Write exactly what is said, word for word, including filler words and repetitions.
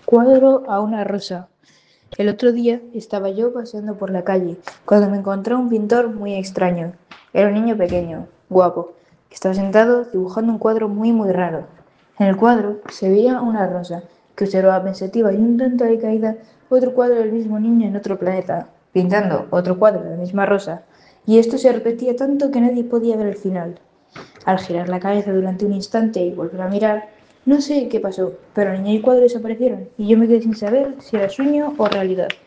Cuadro a una rosa. El otro día estaba yo paseando por la calle cuando me encontré un pintor muy extraño. Era un niño pequeño, guapo, que estaba sentado dibujando un cuadro muy muy raro. En el cuadro se veía una rosa que observaba pensativa y un tanto decaída otro cuadro del mismo niño en otro planeta, pintando otro cuadro de la misma rosa. Y esto se repetía tanto que nadie podía ver el final. Al girar la cabeza durante un instante y volver a mirar, no sé qué pasó, pero el niño y el cuadro desaparecieron y yo me quedé sin saber si era sueño o realidad.